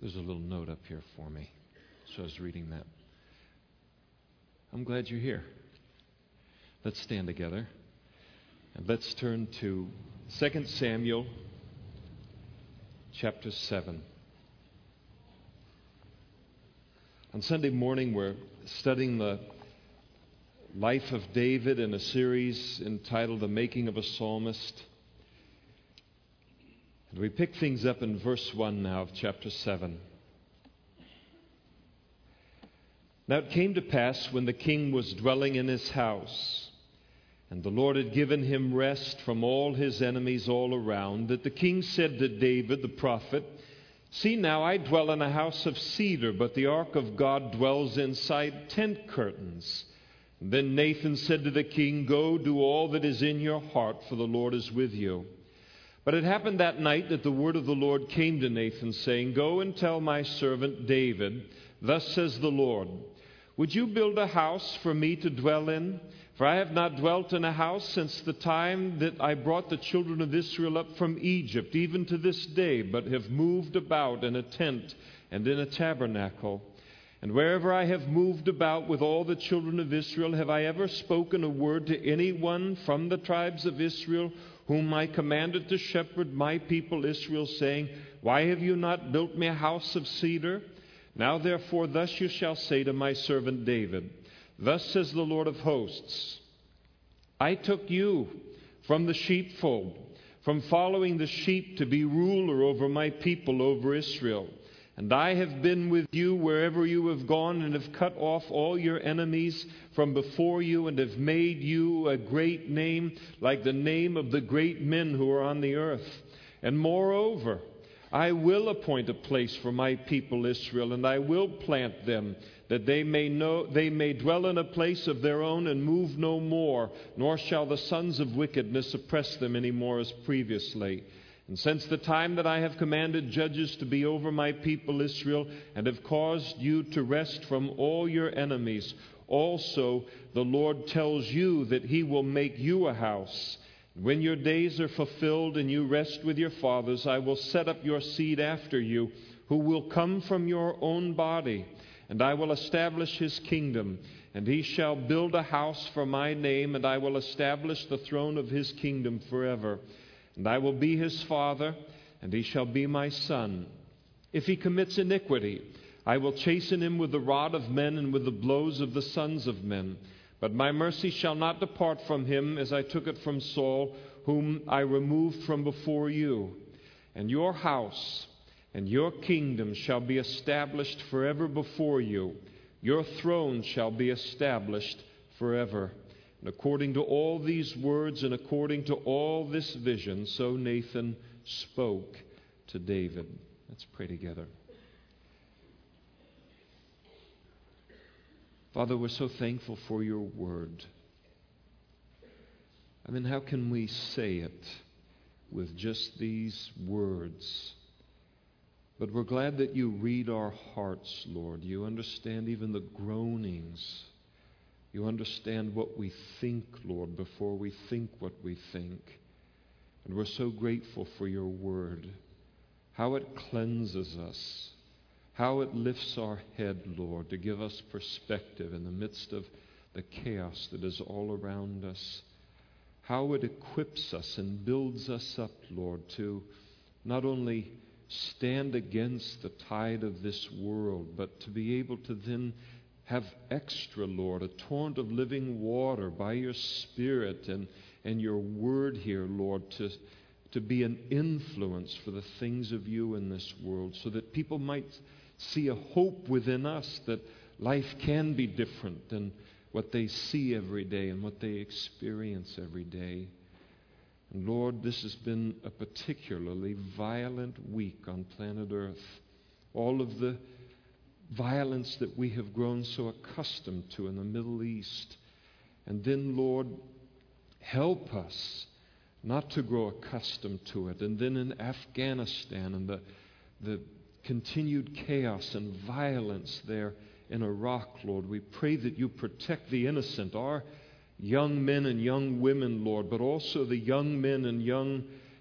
There's a little note up here for me. So I was reading that. I'm glad you're here. Let's stand together. And let's turn to 2 Samuel chapter 7. On Sunday morning, we're studying the life of David in a series entitled The Making of a Psalmist. And we pick things up in verse 1 now of chapter 7. Now it came to pass when the king was dwelling in his house, and the Lord had given him rest from all his enemies all around, that the king said to David the prophet, "See now, I dwell in a house of cedar, but the ark of God dwells inside tent curtains." And then Nathan said to the king, "Go, do all that is in your heart, for the Lord is with you." But it happened that night that the word of the Lord came to Nathan, saying, "Go and tell my servant David, thus says the Lord, would you build a house for me to dwell in? For I have not dwelt in a house since the time that I brought the children of Israel up from Egypt, even to this day, but have moved about in a tent and in a tabernacle. And wherever I have moved about with all the children of Israel, have I ever spoken a word to anyone from the tribes of Israel, whom I commanded to shepherd my people Israel, saying, why have you not built me a house of cedar? Now therefore thus you shall say to my servant David, thus says the Lord of hosts, I took you from the sheepfold, from following the sheep to be ruler over my people, over Israel. And I have been with you wherever you have gone, and have cut off all your enemies from before you, and have made you a great name, like the name of the great men who are on the earth. And moreover, I will appoint a place for my people Israel, and I will plant them, that they may dwell in a place of their own and move no more, nor shall the sons of wickedness oppress them any more as previously. And since the time that I have commanded judges to be over my people Israel, and have caused you to rest from all your enemies, also the Lord tells you that he will make you a house. When your days are fulfilled and you rest with your fathers, I will set up your seed after you, who will come from your own body, and I will establish his kingdom. And he shall build a house for my name, and I will establish the throne of his kingdom forever. And I will be his father, and he shall be my son. If he commits iniquity, I will chasten him with the rod of men and with the blows of the sons of men. But my mercy shall not depart from him, as I took it from Saul, whom I removed from before you. And your house and your kingdom shall be established forever before you. Your throne shall be established forever. And according to all these words and according to all this vision, so Nathan spoke to David. Let's pray together. Father, we're so thankful for your word. I mean, how can we say it with just these words? But we're glad that you read our hearts, Lord. You understand even the groanings. You understand what we think, Lord, before we think what we think. And we're so grateful for your word, how it cleanses us, how it lifts our head, Lord, to give us perspective in the midst of the chaos that is all around us, how it equips us and builds us up, Lord, to not only stand against the tide of this world, but to be able to then have extra, Lord, a torrent of living water by your Spirit and your word here, Lord, to be an influence for the things of you in this world, so that people might see a hope within us that life can be different than what they see every day and what they experience every day. And Lord, this has been a particularly violent week on planet Earth. All of the violence that we have grown so accustomed to in the Middle East. And then, Lord, help us not to grow accustomed to it. And then in Afghanistan and the continued chaos and violence there in Iraq, Lord, we pray that you protect the innocent, our young men and young women, Lord, but also the young men and young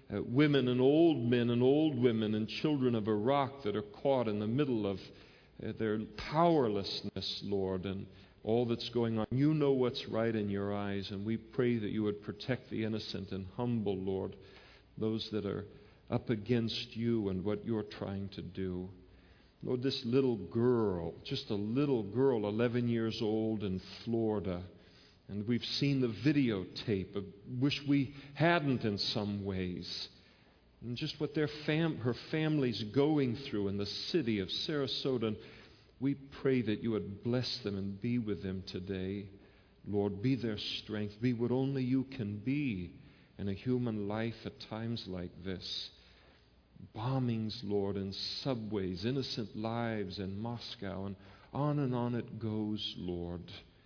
women and old men and old women and children of Iraq that are caught in the middle of their powerlessness, Lord, and all that's going on. You know what's right in your eyes, and we pray that you would protect the innocent and humble, Lord, those that are up against you and what you're trying to do. Lord, this little girl, just a little girl, 11 years old in Florida, and we've seen the videotape. I wish we hadn't in some ways. And just what her family's going through in the city of Sarasota. And we pray that you would bless them and be with them today. Lord, be their strength. Be what only you can be in a human life at times like this. Bombings, Lord, in subways, innocent lives in Moscow, and on it goes, Lord.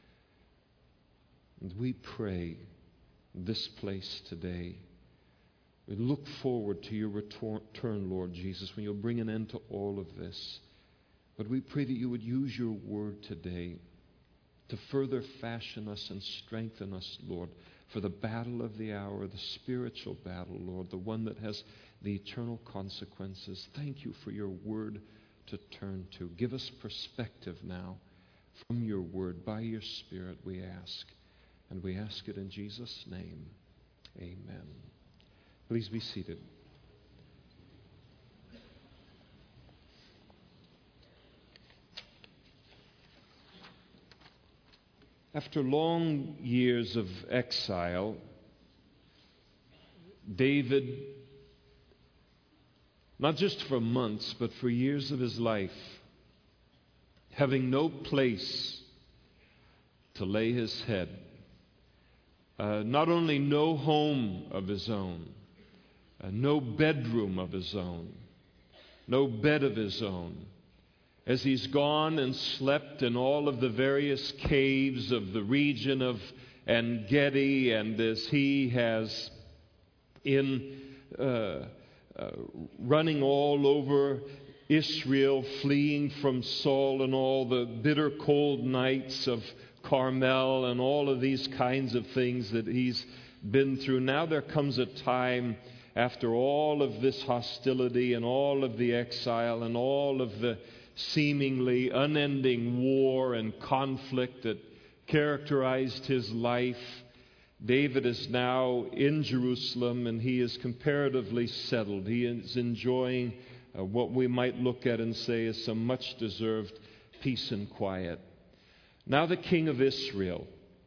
And we pray this place today. We look forward to your return, Lord Jesus, when you'll bring an end to all of this. But we pray that you would use your word today to further fashion us and strengthen us, Lord, for the battle of the hour, the spiritual battle, Lord, the one that has the eternal consequences. Thank you for your word to turn to. Give us perspective now from your word. By your Spirit, we ask. And we ask it in Jesus' name. Amen. Please be seated. After long years of exile, David, not just for months, but for years of his life, having no place to lay his head, not only no home of his own, no bedroom of his own, no bed of his own, as he's gone and slept in all of the various caves of the region of En-Gedi, and as he has running all over Israel, fleeing from Saul and all the bitter cold nights of Carmel and all of these kinds of things that he's been through. Now there comes a time after all of this hostility and all of the exile and all of the seemingly unending war and conflict that characterized his life. David is now in Jerusalem, and he is comparatively settled. He is enjoying what we might look at and say is some much-deserved peace and quiet. Now the king of Israel,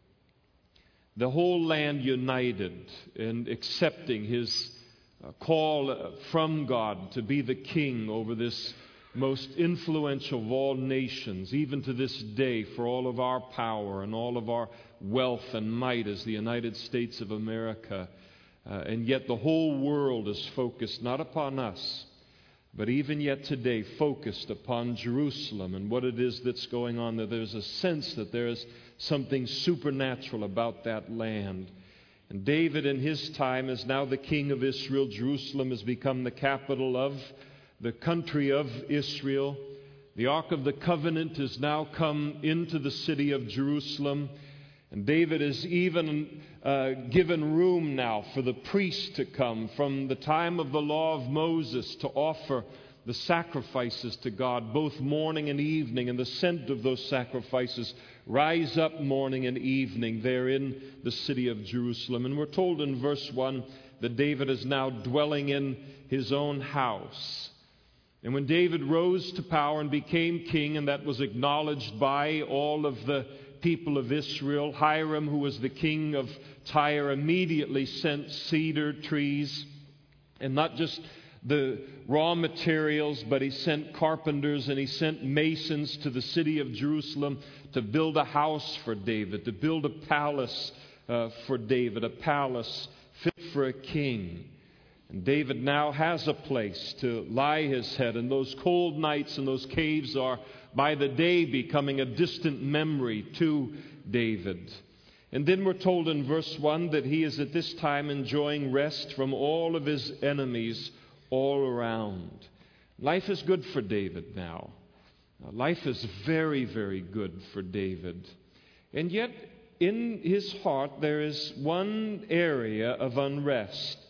the whole land united in accepting his call from God to be the king over this most influential of all nations, even to this day, for all of our power and all of our wealth and might as the United States of America. And yet the whole world is focused not upon us, but even yet today focused upon Jerusalem and what it is that's going on there. There's a sense that there is something supernatural about that land. And David in his time is now the king of Israel. Jerusalem has become the capital of the country of Israel. The Ark of the Covenant has now come into the city of Jerusalem. And David is even given room now for the priests to come from the time of the law of Moses to offer the sacrifices to God, both morning and evening, and the scent of those sacrifices rise up morning and evening there in the city of Jerusalem. And we're told in verse 1 that David is now dwelling in his own house. And when David rose to power and became king, and that was acknowledged by all of the people of Israel, Hiram, who was the king of Tyre, immediately sent cedar trees, and not just the raw materials, but he sent carpenters and he sent masons to the city of Jerusalem to build a house for David, to build a palace for David, a palace fit for a king. And David now has a place to lie his head, and those cold nights in those caves are by the day becoming a distant memory to David. And then we're told in verse 1 that he is at this time enjoying rest from all of his enemies all around. Life is good for David now. Life is very, very good for David. And yet in his heart there is one area of unrest.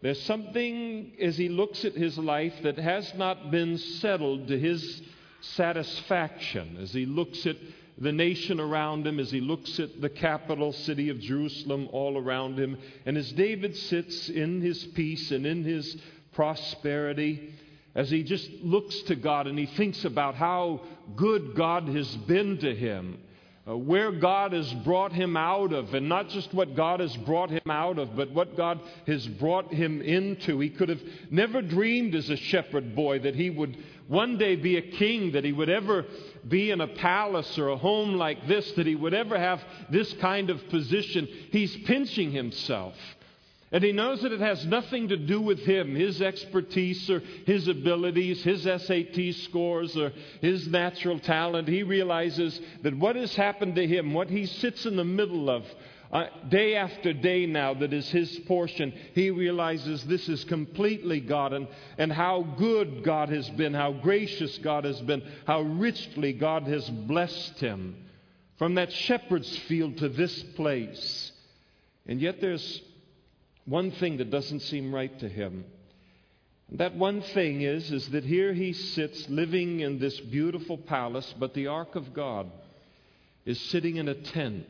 There's something as he looks at his life that has not been settled to his satisfaction. As he looks at the nation around him, as he looks at the capital city of Jerusalem all around him, and as David sits in his peace and in his prosperity, as he just looks to God and he thinks about how good God has been to him, where God has brought him out of, and not just what God has brought him out of, but what God has brought him into. He could have never dreamed as a shepherd boy that he would one day be a king, that he would ever be in a palace or a home like this, that he would ever have this kind of position. He's pinching himself. And he knows that it has nothing to do with him, his expertise or his abilities, his SAT scores or his natural talent. He realizes that what has happened to him, what he sits in the middle of day after day now that is his portion, he realizes this is completely God, and how good God has been, how gracious God has been, how richly God has blessed him from that shepherd's field to this place. And yet there's one thing that doesn't seem right to him. And that one thing is that here he sits living in this beautiful palace, but the ark of God is sitting in a tent,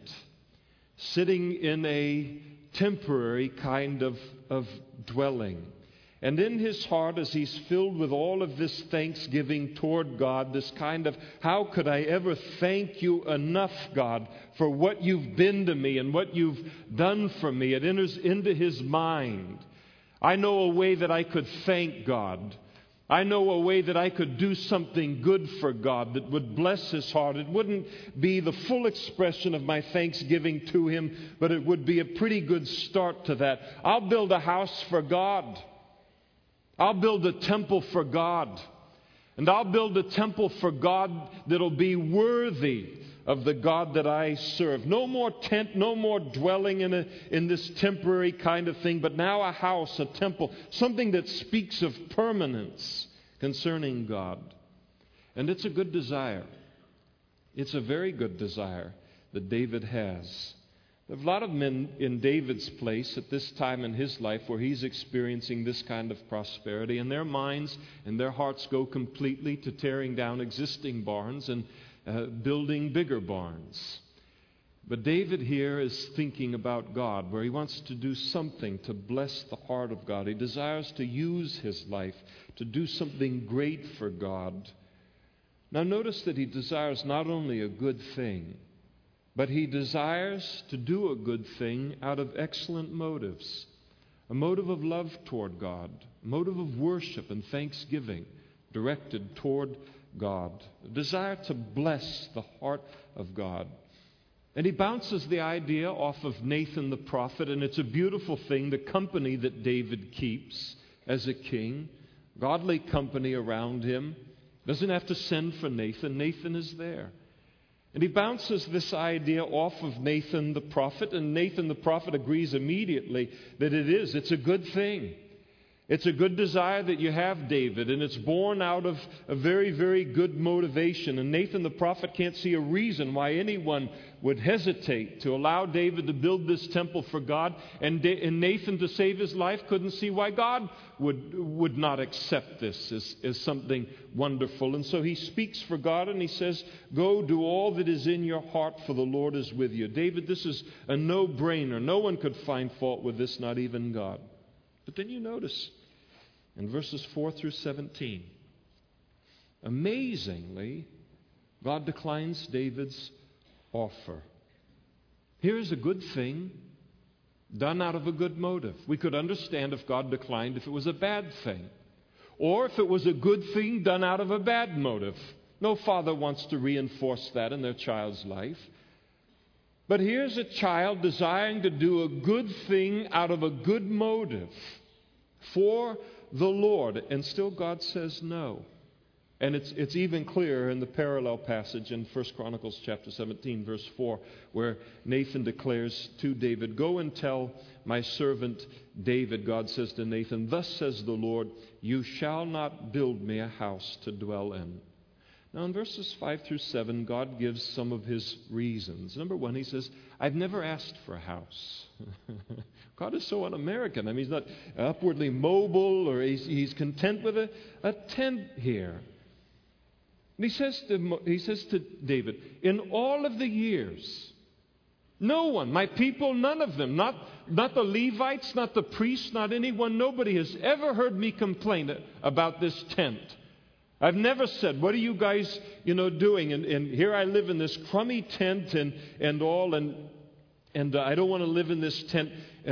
sitting in a temporary kind of dwelling. And in his heart, as he's filled with all of this thanksgiving toward God, this kind of, how could I ever thank you enough, God, for what you've been to me and what you've done for me? It enters into his mind. I know a way that I could thank God. I know a way that I could do something good for God that would bless his heart. It wouldn't be the full expression of my thanksgiving to him, but it would be a pretty good start to that. I'll build a house for God. I'll build a temple for God. And I'll build a temple for God that'll be worthy of the God that I serve. No more tent, no more dwelling in this temporary kind of thing, but now a house, a temple, something that speaks of permanence concerning God. And it's a good desire. It's a very good desire that David has. There are a lot of men in David's place at this time in his life where he's experiencing this kind of prosperity, and their minds and their hearts go completely to tearing down existing barns and building bigger barns. But David here is thinking about God, where he wants to do something to bless the heart of God. He desires to use his life to do something great for God. Now notice that he desires not only a good thing, but he desires to do a good thing out of excellent motives. A motive of love toward God, a motive of worship and thanksgiving directed toward God, a desire to bless the heart of God. And he bounces the idea off of Nathan the prophet, and it's a beautiful thing, the company that David keeps as a king, godly company around him. Doesn't have to send for Nathan. Nathan is there. And he bounces this idea off of Nathan the prophet, and Nathan the prophet agrees immediately that it's a good thing. It's a good desire that you have, David, and it's born out of a very, very good motivation. And Nathan the prophet can't see a reason why anyone would hesitate to allow David to build this temple for God, and Nathan, to save his life, couldn't see why God would not accept this as something wonderful. And so he speaks for God, and he says, go do all that is in your heart, for the Lord is with you. David, this is a no-brainer. No one could find fault with this, not even God. But then you notice in verses 4 through 17, amazingly, God declines David's offer. Here's a good thing done out of a good motive. We could understand if God declined if it was a bad thing, or if it was a good thing done out of a bad motive. No father wants to reinforce that in their child's life. But here's a child desiring to do a good thing out of a good motive for the Lord, and still God says no. And it's even clearer in the parallel passage in 1 Chronicles chapter 17, verse 4, where Nathan declares to David, go and tell my servant David, God says to Nathan, thus says the Lord, you shall not build me a house to dwell in. Now, in verses 5 through 7, God gives some of his reasons. Number one, he says, I've never asked for a house. God is so un-American. I mean, he's not upwardly mobile, or he's content with a tent here. And he says to David, in all of the years, no one, my people, none of them, not the Levites, not the priests, not anyone, nobody has ever heard me complain about this tent. I've never said, what are you guys, doing? And here I live in this crummy tent and all, and I don't want to live in this tent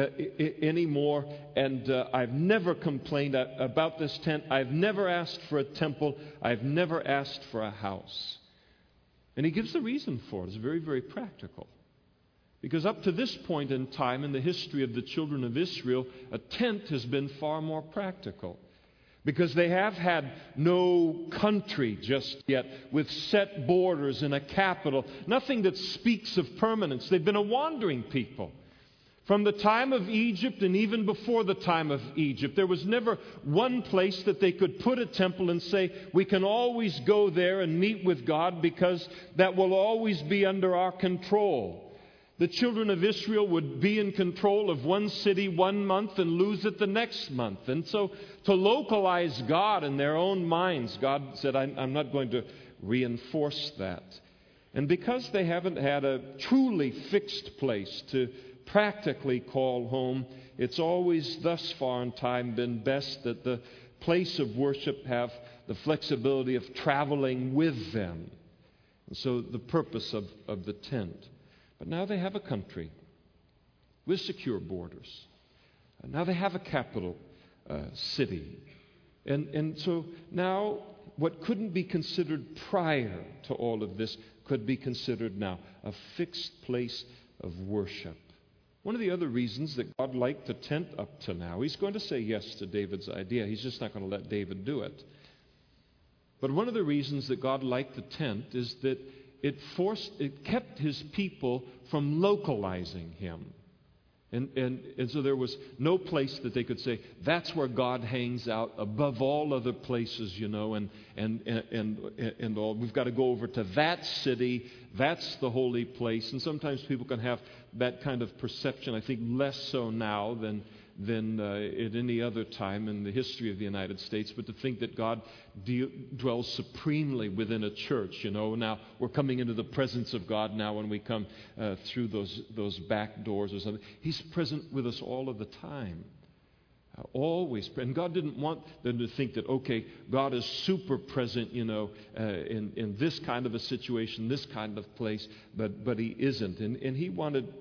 anymore. And I've never complained about this tent. I've never asked for a temple. I've never asked for a house. And he gives the reason for it. It's very, very practical. Because up to this point in time in the history of the children of Israel, a tent has been far more practical. Because they have had no country just yet with set borders and a capital. Nothing that speaks of permanence. They've been a wandering people. From the time of Egypt and even before the time of Egypt, there was never one place that they could put a temple and say, we can always go there and meet with God because that will always be under our control. The children of Israel would be in control of one city 1 month and lose it the next month. And so to localize God in their own minds, God said, I'm not going to reinforce that. And because they haven't had a truly fixed place to practically call home, it's always thus far in time been best that the place of worship have the flexibility of traveling with them. And so the purpose of the tent. But now they have a country with secure borders. Now they have a capital city. And so now what couldn't be considered prior to all of this could be considered now a fixed place of worship. One of the other reasons that God liked the tent up to now, he's going to say yes to David's idea. He's just not going to let David do it. But one of the reasons that God liked the tent is that it kept his people from localizing him. And so there was no place that they could say, that's where God hangs out above all other places, and all. We've got to go over to that city. That's the holy place. And sometimes people can have that kind of perception. I think less so now than at any other time in the history of the United States, but to think that God dwells supremely within a church. Now we're coming into the presence of God now when we come through those back doors or something. He's present with us all of the time. Always. And God didn't want them to think that, okay, God is super present, in this kind of a situation, this kind of place, but He isn't. And He wanted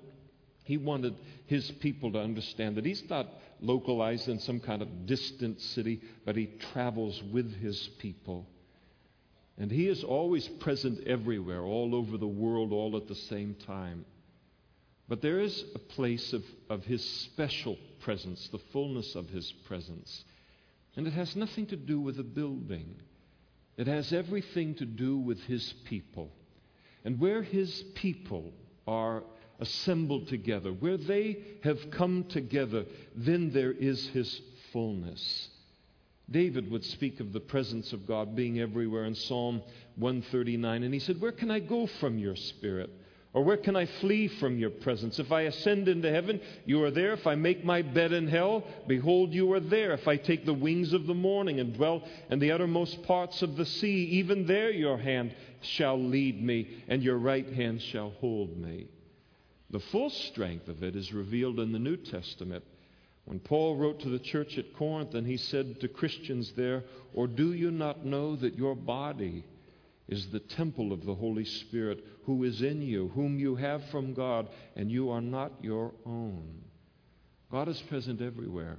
his people to understand that he's not localized in some kind of distant city, but he travels with his people. And he is always present everywhere, all over the world, all at the same time. But there is a place of his special presence, the fullness of his presence. And it has nothing to do with a building. It has everything to do with his people. And where his people are assembled together, where they have come together, then there is his fullness. David would speak of the presence of God being everywhere in Psalm 139, and he said, where can I go from your spirit? Or where can I flee from your presence? If I ascend into heaven, you are there. If I make my bed in hell, behold, you are there. If I take the wings of the morning and dwell in the uttermost parts of the sea, even there your hand shall lead me, and your right hand shall hold me. The full strength of it is revealed in the New Testament. When Paul wrote to the church at Corinth, and he said to Christians there, or do you not know that your body is the temple of the Holy Spirit who is in you, whom you have from God, and you are not your own? God is present everywhere.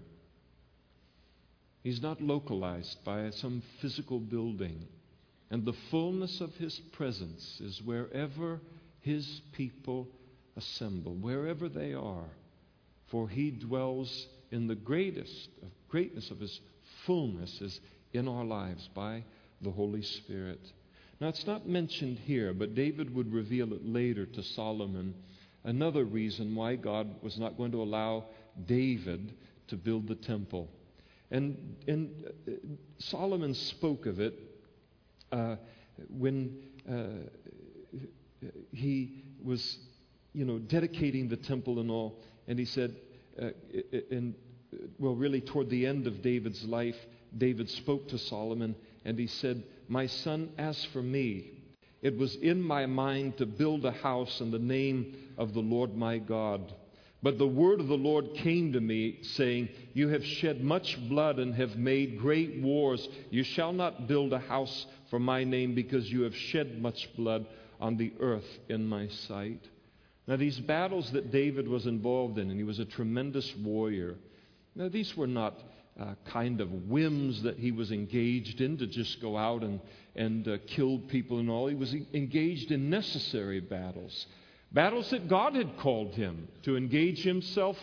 He's not localized by some physical building. And the fullness of his presence is wherever his people assemble, wherever they are, for he dwells in the greatness of his fullness is in our lives by the Holy Spirit. Now it's not mentioned here, but David would reveal it later to Solomon, another reason why God was not going to allow David to build the temple. And Solomon spoke of it when he was, dedicating the temple and all, and he said, really toward the end of David's life, David spoke to Solomon, and he said, "My son, as for me, it was in my mind to build a house in the name of the Lord my God. But the word of the Lord came to me, saying, You have shed much blood and have made great wars. You shall not build a house for my name, because you have shed much blood on the earth in my sight." Now, these battles that David was involved in, and he was a tremendous warrior, now these were not kind of whims that he was engaged in to just go out and kill people and all. He was engaged in necessary battles. Battles that God had called him to engage himself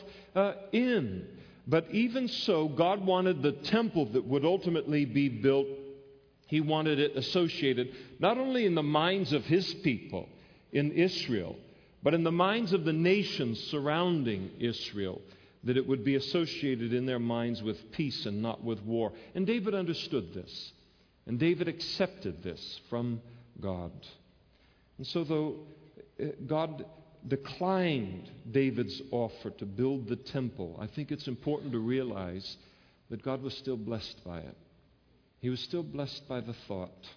in. But even so, God wanted the temple that would ultimately be built, He wanted it associated not only in the minds of His people in Israel, but in the minds of the nations surrounding Israel, that it would be associated in their minds with peace and not with war. And David understood this. And David accepted this from God. And so though God declined David's offer to build the temple, I think it's important to realize that God was still blessed by it. He was still blessed by the thought.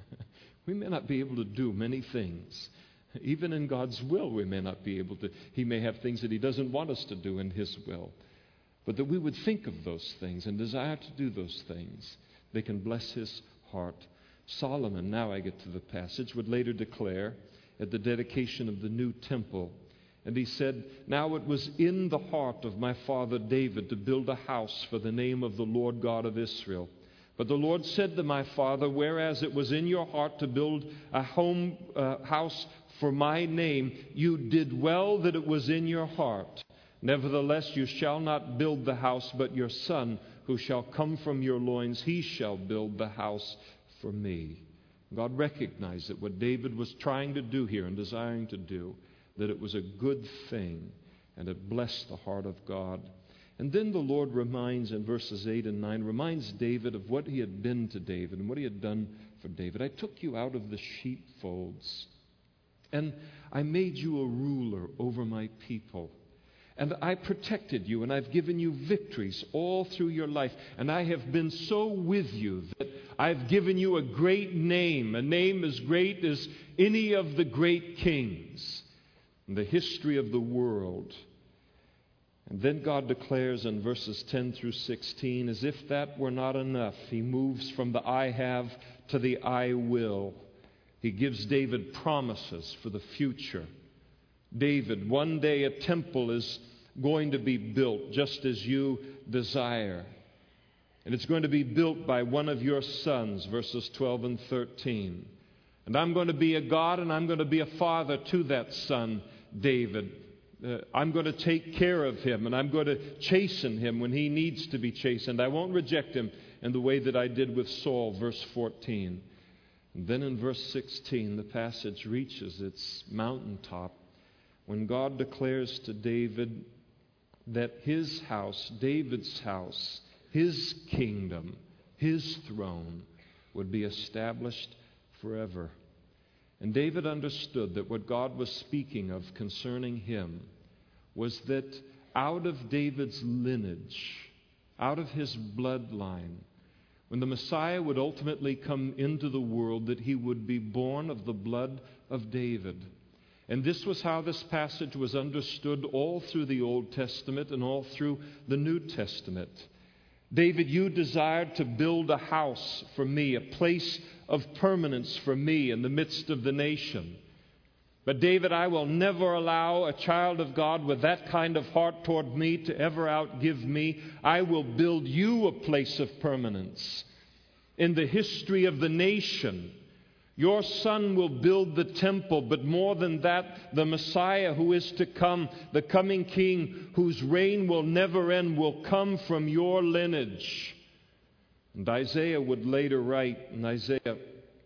We may not be able to do many things. Even in God's will, we may not be able to. He may have things that He doesn't want us to do in His will. But that we would think of those things and desire to do those things. They can bless His heart. Solomon, now I get to the passage, would later declare at the dedication of the new temple, and he said, "Now it was in the heart of my father David to build a house for the name of the Lord God of Israel. But the Lord said to my father, whereas it was in your heart to build a house for my name, you did well that it was in your heart. Nevertheless, you shall not build the house, but your son, who shall come from your loins, he shall build the house for me." God recognized that what David was trying to do here and desiring to do, that it was a good thing, and it blessed the heart of God. And then the Lord reminds in verses 8 and 9, reminds David of what He had been to David and what He had done for David. "I took you out of the sheepfolds, and I made you a ruler over my people. And I protected you, and I've given you victories all through your life. And I have been so with you that I've given you a great name, a name as great as any of the great kings in the history of the world." And then God declares in verses 10 through 16, as if that were not enough, He moves from the "I have" to the "I will." He gives David promises for the future. David, one day a temple is going to be built just as you desire. And it's going to be built by one of your sons, verses 12 and 13. "And I'm going to be a God, and I'm going to be a father to that son, David. I'm going to take care of him, and I'm going to chasten him when he needs to be chastened. I won't reject him in the way that I did with Saul," verse 14. And then in verse 16, the passage reaches its mountaintop when God declares to David that his house, David's house, his kingdom, his throne would be established forever. And David understood that what God was speaking of concerning him was that out of David's lineage, out of his bloodline, when the Messiah would ultimately come into the world, that he would be born of the blood of David. And this was how this passage was understood all through the Old Testament and all through the New Testament. "David, you desired to build a house for me, a place of permanence for me in the midst of the nation. But David, I will never allow a child of God with that kind of heart toward me to ever outgive me. I will build you a place of permanence in the history of the nation. Your son will build the temple, but more than that, the Messiah who is to come, the coming King whose reign will never end, will come from your lineage." And Isaiah would later write, in Isaiah,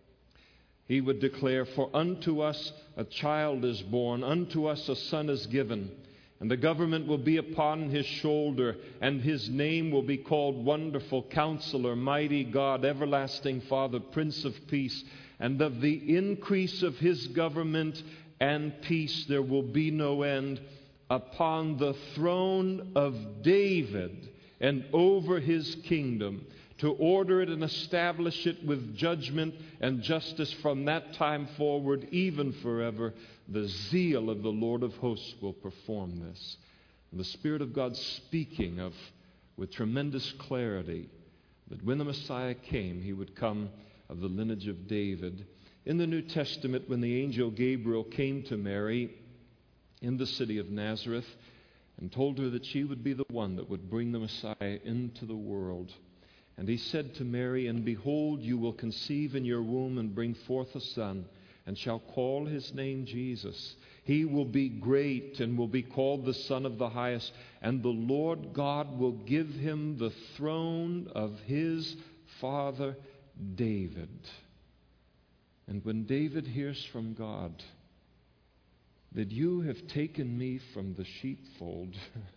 he would declare, "For unto us a child is born, unto us a son is given, And the government will be upon his shoulder, and his name will be called Wonderful Counselor, Mighty God, Everlasting Father, Prince of Peace. And of the increase of his government and peace there will be no end upon the throne of David and over his kingdom, to order it and establish it with judgment and justice from that time forward, even forever. The zeal of the Lord of hosts will perform this. And the Spirit of God speaking of, with tremendous clarity, that when the Messiah came, he would come of the lineage of David. In the New Testament, when the angel Gabriel came to Mary in the city of Nazareth and told her that she would be the one that would bring the Messiah into the world, and he said to Mary, "And behold, you will conceive in your womb and bring forth a son, and shall call his name Jesus. He will be great and will be called the Son of the Highest, and the Lord God will give him the throne of his father David." And when David hears from God that you have taken me from the sheepfold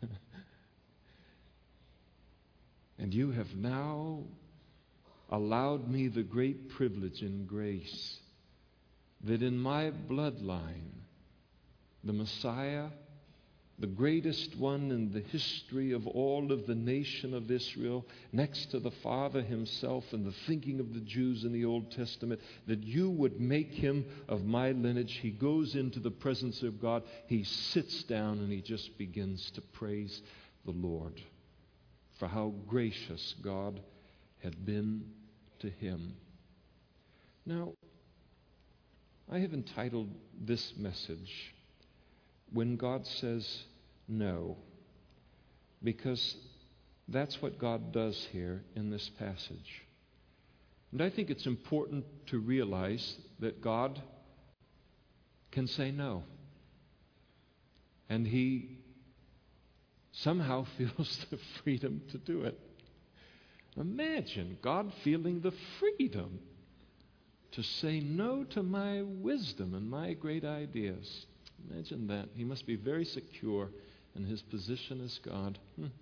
and you have now allowed me the great privilege and grace that in my bloodline, the Messiah, the greatest one in the history of all of the nation of Israel, next to the Father himself and the thinking of the Jews in the Old Testament, that you would make him of my lineage. He goes into the presence of God, he sits down, and he just begins to praise the Lord for how gracious God had been to him. Now, I have entitled this message, "When God Says No," because that's what God does here in this passage. And I think it's important to realize that God can say no. And he somehow feels the freedom to do it. Imagine God feeling the freedom to say no to my wisdom and my great ideas. Imagine that. He must be very secure in his position as God.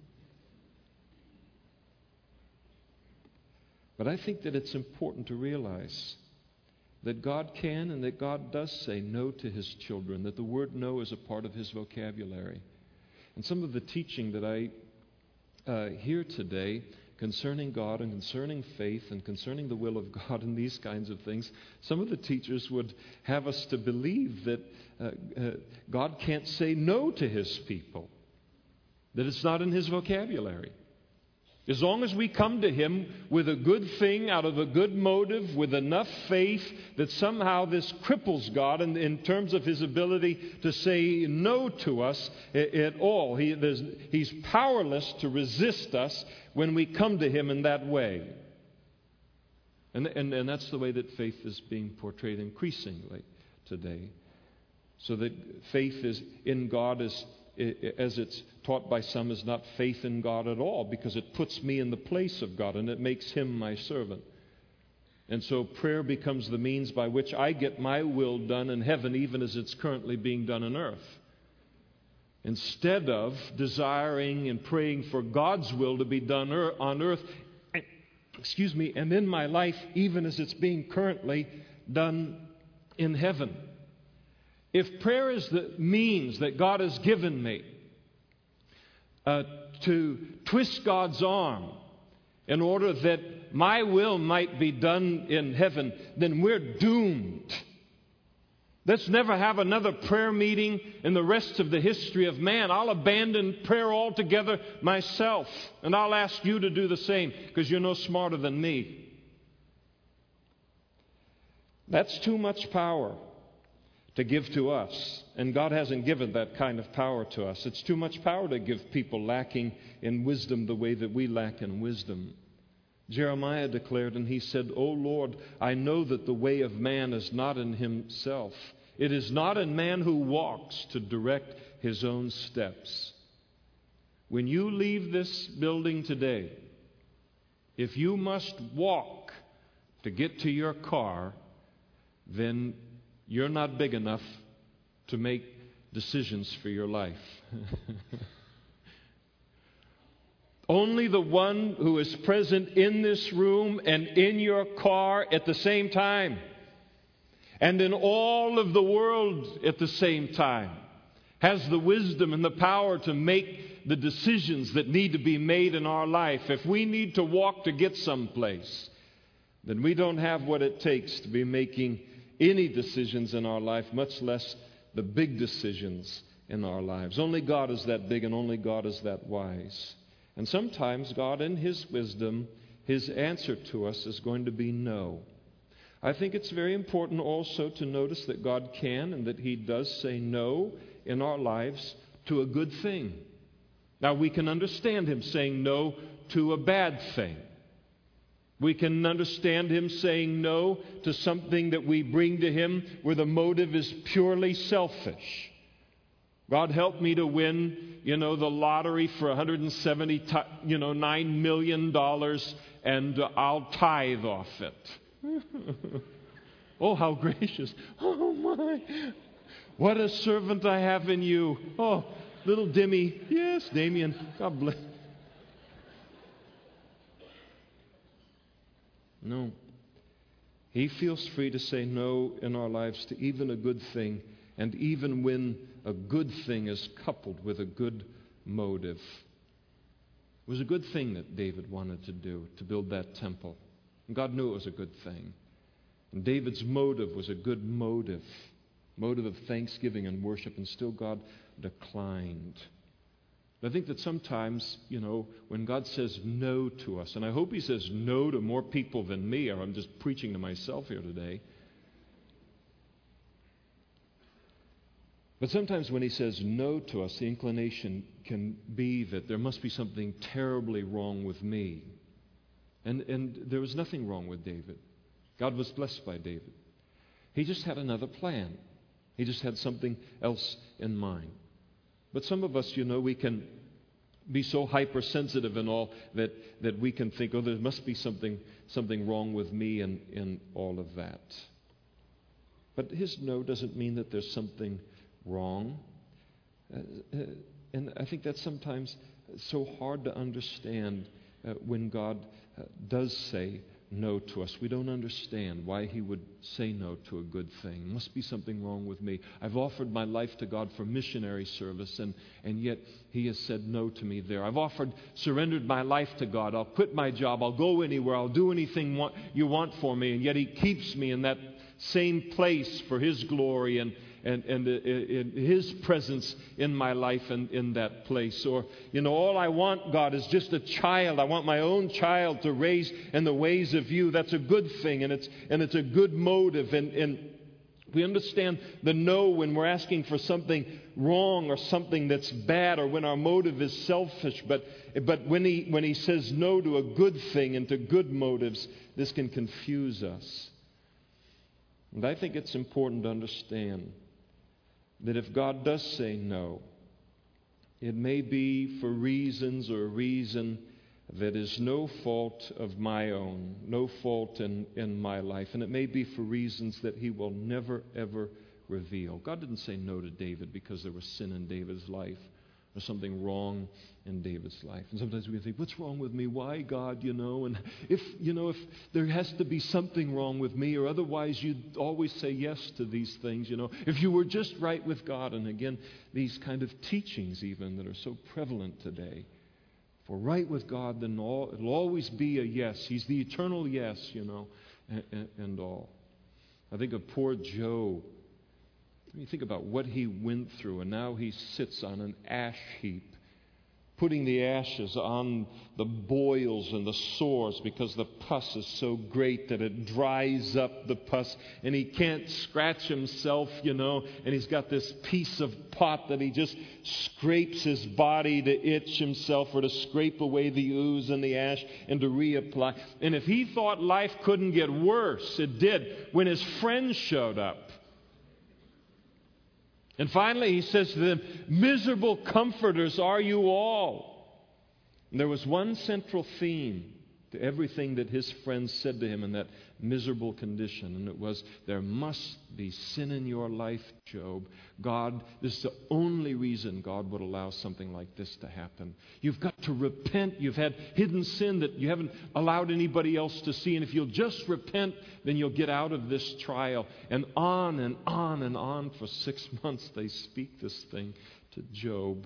But I think that it's important to realize that God can and that God does say no to his children, that the word no is a part of his vocabulary. And some of the teaching that I hear today concerning God and concerning faith and concerning the will of God and these kinds of things, some of the teachers would have us to believe that God can't say no to his people, that it's not in his vocabulary. As long as we come to him with a good thing, out of a good motive, with enough faith, that somehow this cripples God in terms of his ability to say no to us at all. He's powerless to resist us when we come to him in that way. And that's the way that faith is being portrayed increasingly today. So that faith is in God is, as it's taught by some, is not faith in God at all, because it puts me in the place of God and it makes him my servant. And so prayer becomes the means by which I get my will done in heaven, even as it's currently being done on earth, instead of desiring and praying for God's will to be done on earth, and in my life, even as it's being currently done in heaven. If prayer is the means that God has given me to twist God's arm in order that my will might be done in heaven, then we're doomed. Let's never have another prayer meeting in the rest of the history of man. I'll abandon prayer altogether myself, and I'll ask you to do the same, because you're no smarter than me. That's too much power to give to us, and God hasn't given that kind of power to us. It's too much power to give people lacking in wisdom the way that we lack in wisdom. Jeremiah declared, and he said, "O Lord, I know that the way of man is not in himself. It is not in man who walks to direct his own steps." When you leave this building today, if you must walk to get to your car, then you're not big enough to make decisions for your life. Only the one who is present in this room and in your car at the same time, and in all of the world at the same time, has the wisdom and the power to make the decisions that need to be made in our life. If we need to walk to get someplace, then we don't have what it takes to be making any decisions in our life, much less the big decisions in our lives. Only God is that big, and only God is that wise. And sometimes God, in His wisdom, His answer to us is going to be no. I think it's very important also to notice that God can and that He does say no in our lives to a good thing. Now, we can understand Him saying no to a bad thing. We can understand Him saying no to something that we bring to Him where the motive is purely selfish. God help me to win, the lottery for $179 million, and I'll tithe off it. Oh, how gracious. Oh, my. What a servant I have in you. Oh, little Demi. Yes, Damien. God bless. No. He feels free to say no in our lives to even a good thing, and even when a good thing is coupled with a good motive. It was a good thing that David wanted to do, to build that temple. And God knew it was a good thing. And David's motive was a good motive of thanksgiving and worship, and still God declined. I think that sometimes, when God says no to us, and I hope He says no to more people than me, or I'm just preaching to myself here today. But sometimes when He says no to us, the inclination can be that there must be something terribly wrong with me. And there was nothing wrong with David. God was blessed by David. He just had another plan. He just had something else in mind. But some of us, we can be so hypersensitive and all that we can think, there must be something wrong with me in all of that. But His no doesn't mean that there's something wrong. And I think that's sometimes so hard to understand when God does say no to us. We don't understand why He would say no to a good thing. There must be something wrong with me. I've offered my life to God for missionary service, and yet He has said no to me there. I've surrendered my life to God. I'll quit my job. I'll go anywhere. I'll do anything you want for me, and yet He keeps me in that same place for His glory and in His presence in my life and in that place. Or, all I want, God, is just a child. I want my own child to raise in the ways of You. That's a good thing, and it's a good motive. And we understand the no when we're asking for something wrong or something that's bad, or when our motive is selfish. But when he says no to a good thing and to good motives, this can confuse us. And I think it's important to understand that if God does say no, it may be for reasons or a reason that is no fault of my own, no fault in my life. And it may be for reasons that He will never, ever reveal. God didn't say no to David because there was sin in David's life or something wrong in David's life. And sometimes we think, what's wrong with me? Why, God, And if there has to be something wrong with me, or otherwise you'd always say yes to these things, If you were just right with God. And again, these kind of teachings even that are so prevalent today. If we're right with God, then it'll always be a yes. He's the eternal yes, and all. I think of poor Job. You think about what he went through, and now he sits on an ash heap, putting the ashes on the boils and the sores because the pus is so great that it dries up the pus, and he can't scratch himself, and he's got this piece of pot that he just scrapes his body to itch himself or to scrape away the ooze and the ash and to reapply. And if he thought life couldn't get worse, it did when his friends showed up. And finally, he says to them, miserable comforters are you all. And there was one central theme to everything that his friends said to him in that miserable condition. And it was, there must be sin in your life, Job. This is the only reason God would allow something like this to happen. You've got to repent. You've had hidden sin that you haven't allowed anybody else to see. And if you'll just repent, then you'll get out of this trial. And on and on and on for 6 months they speak this thing to Job.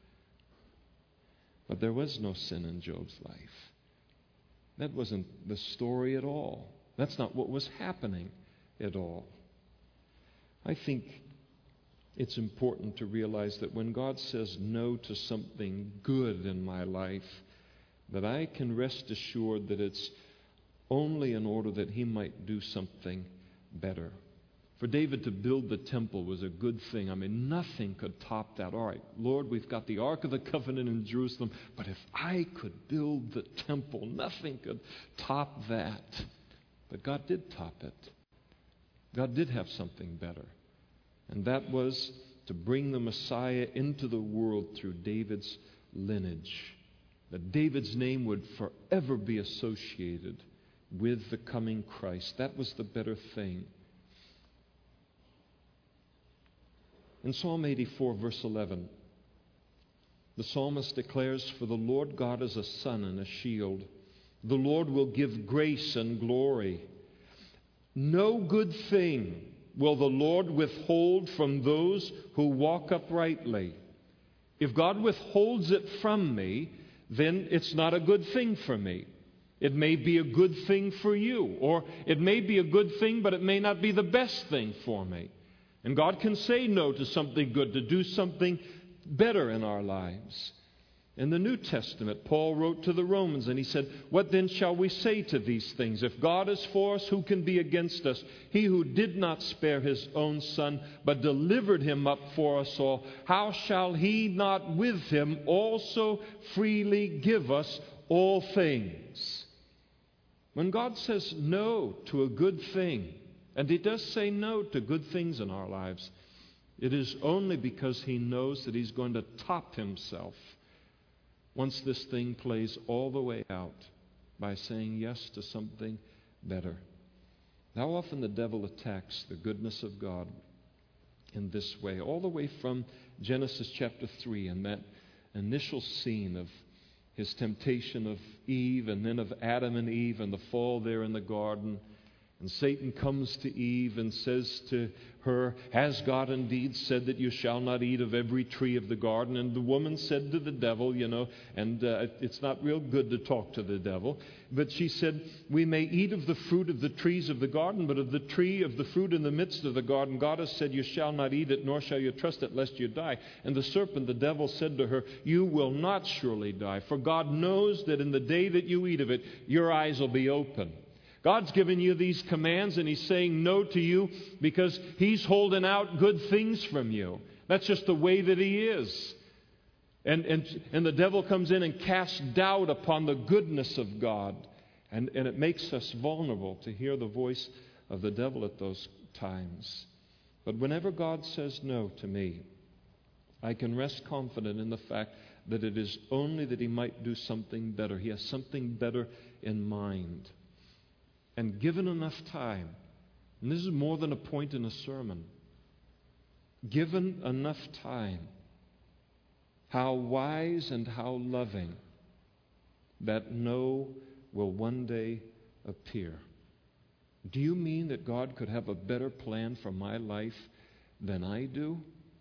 But there was no sin in Job's life. That wasn't the story at all. That's not what was happening at all. I think it's important to realize that when God says no to something good in my life, that I can rest assured that it's only in order that He might do something better. For David to build the temple was a good thing. I mean, nothing could top that. All right, Lord, we've got the Ark of the Covenant in Jerusalem, but if I could build the temple, nothing could top that. But God did top it. God did have something better. And that was to bring the Messiah into the world through David's lineage. That David's name would forever be associated with the coming Christ. That was the better thing. In Psalm 84, verse 11, the psalmist declares, "For the Lord God is a sun and a shield. The Lord will give grace and glory. No good thing will the Lord withhold from those who walk uprightly." If God withholds it from me, then it's not a good thing for me. It may be a good thing for you, or it may be a good thing, but it may not be the best thing for me. And God can say no to something good, to do something better in our lives. In the New Testament, Paul wrote to the Romans and he said, "What then shall we say to these things? If God is for us, who can be against us? He who did not spare His own Son, but delivered Him up for us all, how shall He not with Him also freely give us all things?" When God says no to a good thing, and He does say no to good things in our lives, it is only because He knows that He's going to top Himself once this thing plays all the way out by saying yes to something better. How often the devil attacks the goodness of God in this way, all the way from Genesis chapter 3 and that initial scene of his temptation of Eve and then of Adam and Eve and the fall there in the garden. And Satan comes to Eve and says to her, "Has God indeed said that you shall not eat of every tree of the garden?" And the woman said to the devil, and it's not real good to talk to the devil, but she said, "We may eat of the fruit of the trees of the garden, but of the tree of the fruit in the midst of the garden, God has said, you shall not eat it, nor shall you trust it, lest you die." And the serpent, the devil, said to her, "You will not surely die, for God knows that in the day that you eat of it, your eyes will be open." God's given you these commands and He's saying no to you because He's holding out good things from you. That's just the way that He is. And the devil comes in and casts doubt upon the goodness of God. And it makes us vulnerable to hear the voice of the devil at those times. But whenever God says no to me, I can rest confident in the fact that it is only that He might do something better. He has something better in mind. And given enough time, and this is more than a point in a sermon, given enough time, how wise and how loving that no will one day appear. Do you mean that God could have a better plan for my life than I do?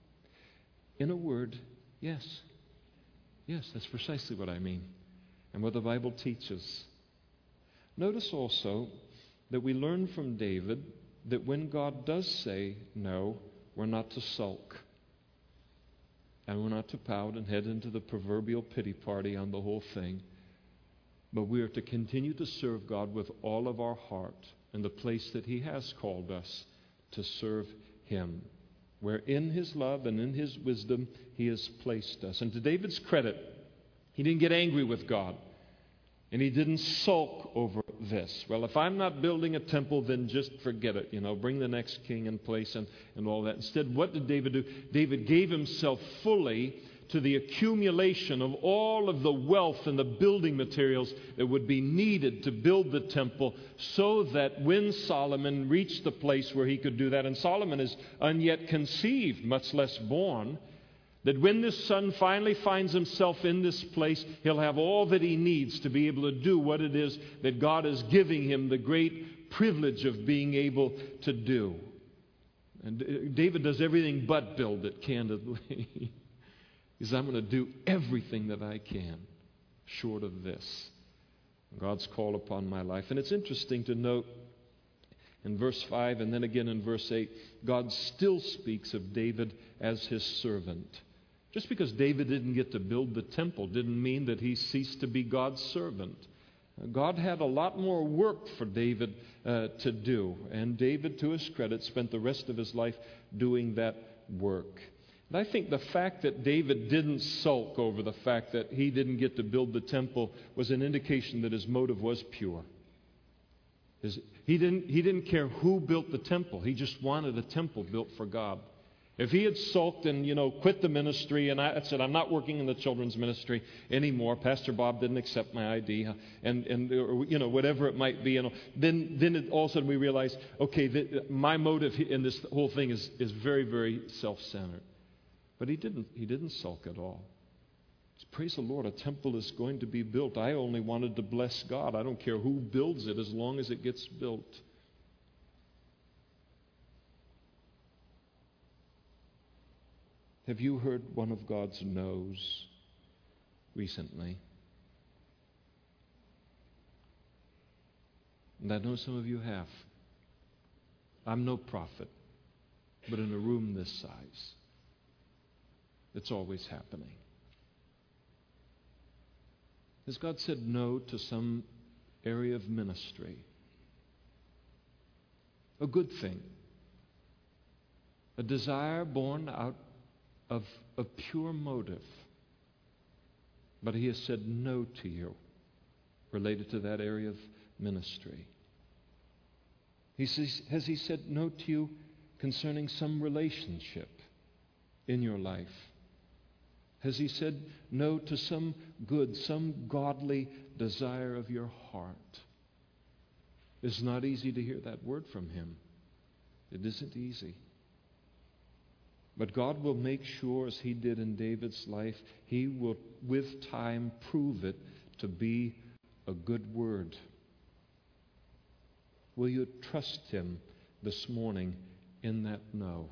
In a word, yes. Yes, that's precisely what I mean, and what the Bible teaches. Notice also that we learn from David that when God does say no, we're not to sulk. And we're not to pout and head into the proverbial pity party on the whole thing. But we are to continue to serve God with all of our heart in the place that He has called us to serve Him, where in His love and in His wisdom He has placed us. And to David's credit, he didn't get angry with God. And he didn't sulk over this. Well, if I'm not building a temple, then just forget it. Bring the next king in place and all that. Instead, what did David do? David gave himself fully to the accumulation of all of the wealth and the building materials that would be needed to build the temple, so that when Solomon reached the place where he could do that, and Solomon is unyet conceived, much less born, that when this son finally finds himself in this place, he'll have all that he needs to be able to do what it is that God is giving him the great privilege of being able to do. And David does everything but build it, candidly. He says, I'm going to do everything that I can short of this. God's call upon my life. And it's interesting to note in verse 5 and then again in verse 8, God still speaks of David as his servant. Just because David didn't get to build the temple didn't mean that he ceased to be God's servant. God had a lot more work for David to do. And David, to his credit, spent the rest of his life doing that work. And I think the fact that David didn't sulk over the fact that he didn't get to build the temple was an indication that his motive was pure. He didn't care who built the temple. He just wanted a temple built for God. If he had sulked and, quit the ministry and I said, I'm not working in the children's ministry anymore, Pastor Bob didn't accept my ID, and whatever it might be, then all of a sudden we realize, okay, my motive in this whole thing is very, very self-centered. But he didn't sulk at all. Praise the Lord, a temple is going to be built. I only wanted to bless God. I don't care who builds it as long as it gets built. Have you heard one of God's no's recently? And I know some of you have. I'm no prophet, but in a room this size, it's always happening. Has God said no to some area of ministry? A good thing. A desire born out of a pure motive. But He has said no to you related to that area of ministry. Has He said no to you concerning some relationship in your life? Has He said no to some good, some godly desire of your heart? It's not easy to hear that word from Him. It isn't easy. But God will make sure, as He did in David's life, He will, with time, prove it to be a good word. Will you trust Him this morning in that no?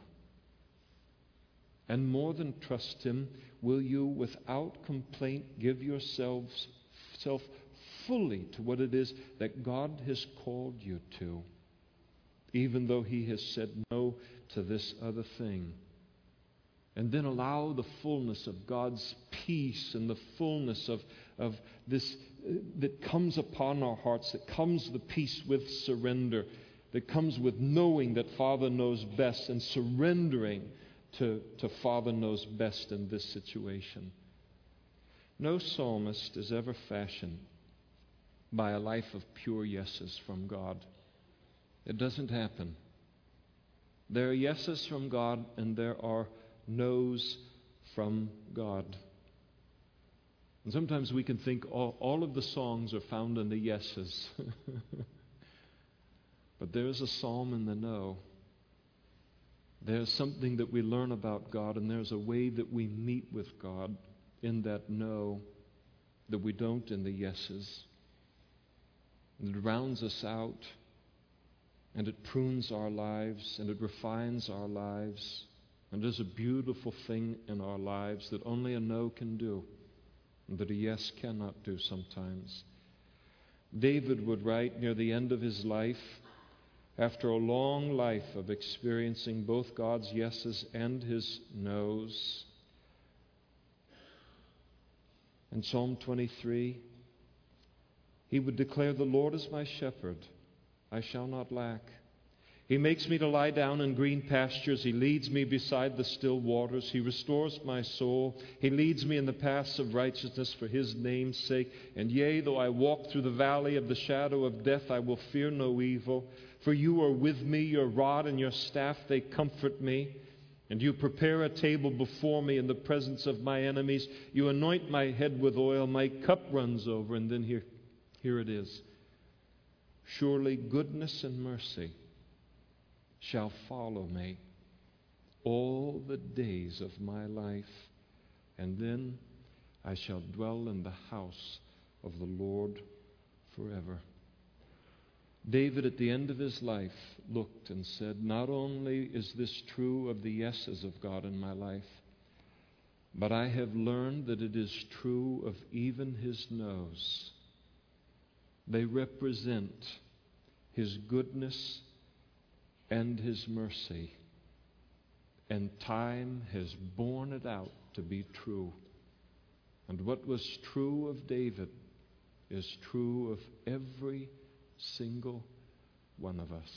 And more than trust Him, will you, without complaint, give yourself fully to what it is that God has called you to, even though He has said no to this other thing? And then allow the fullness of God's peace and the fullness of this that comes upon our hearts, that comes the peace with surrender, that comes with knowing that Father knows best and surrendering to Father knows best in this situation. No psalmist is ever fashioned by a life of pure yeses from God. It doesn't happen. There are yeses from God and there are no's from God. And sometimes we can think all of the songs are found in the yeses. But there is a psalm in the no. There's something that we learn about God, and there's a way that we meet with God in that no that we don't in the yeses. And it rounds us out, and it prunes our lives, and it refines our lives. And there's a beautiful thing in our lives that only a no can do, and that a yes cannot do sometimes. David would write near the end of his life, after a long life of experiencing both God's yeses and His no's, in Psalm 23, he would declare, "The Lord is my shepherd, I shall not lack. He makes me to lie down in green pastures. He leads me beside the still waters. He restores my soul. He leads me in the paths of righteousness for His name's sake. And yea, though I walk through the valley of the shadow of death, I will fear no evil. For You are with me, Your rod and Your staff, they comfort me. And you prepare a table before me in the presence of my enemies. You anoint my head with oil. My cup runs over. And then here it is. Surely goodness and mercy shall follow me all the days of my life. And then I shall dwell in the house of the Lord forever. David, at the end of his life, looked and said, not only is this true of the yeses of God in my life, but I have learned that it is true of even his no's. They represent his goodness and his mercy, and time has borne it out to be true. And what was true of David is true of every single one of us.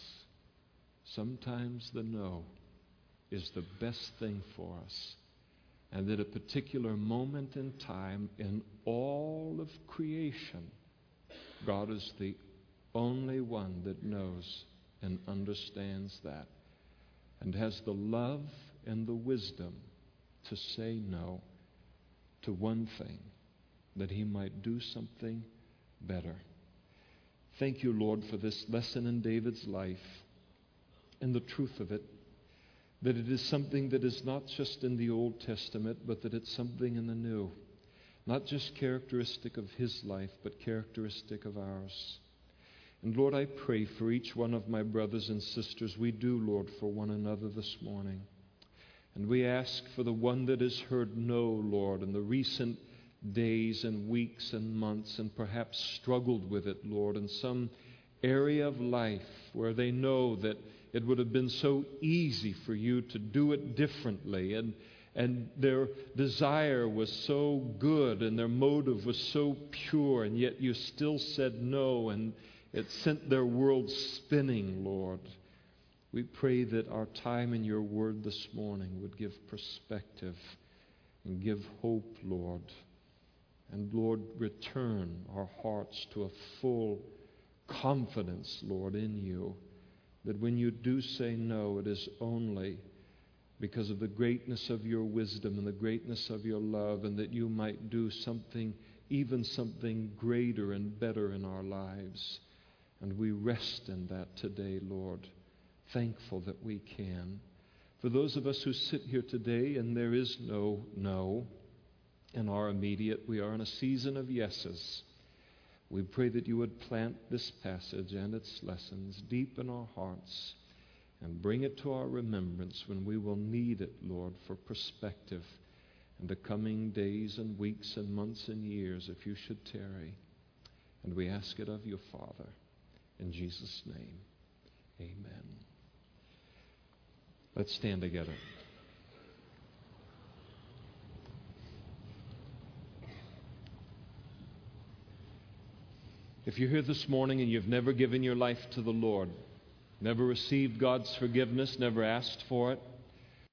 Sometimes the no is the best thing for us. And at a particular moment in time in all of creation, God is the only one that knows and understands that and has the love and the wisdom to say no to one thing, that he might do something better. Thank you, Lord, for this lesson in David's life and the truth of it, that it is something that is not just in the Old Testament, but that it's something in the New. Not just characteristic of his life, but characteristic of ours. And Lord, I pray for each one of my brothers and sisters. We do, Lord, for one another this morning. And we ask for the one that has heard no, Lord, in the recent days and weeks and months, and perhaps struggled with it, Lord, in some area of life where they know that it would have been so easy for you to do it differently, and their desire was so good and their motive was so pure, and yet you still said no, and it sent their world spinning, Lord. We pray that our time in your word this morning would give perspective and give hope, Lord. And Lord, return our hearts to a full confidence, Lord, in you, that when you do say no, it is only because of the greatness of your wisdom and the greatness of your love, and that you might do something, even something greater and better in our lives. And we rest in that today, Lord, thankful that we can. For those of us who sit here today and there is no in our immediate, we are in a season of yeses. We pray that you would plant this passage and its lessons deep in our hearts and bring it to our remembrance when we will need it, Lord, for perspective in the coming days and weeks and months and years if you should tarry. And we ask it of you, Father, in Jesus' name. Amen. Let's stand together. If you're here this morning and you've never given your life to the Lord, never received God's forgiveness, never asked for it,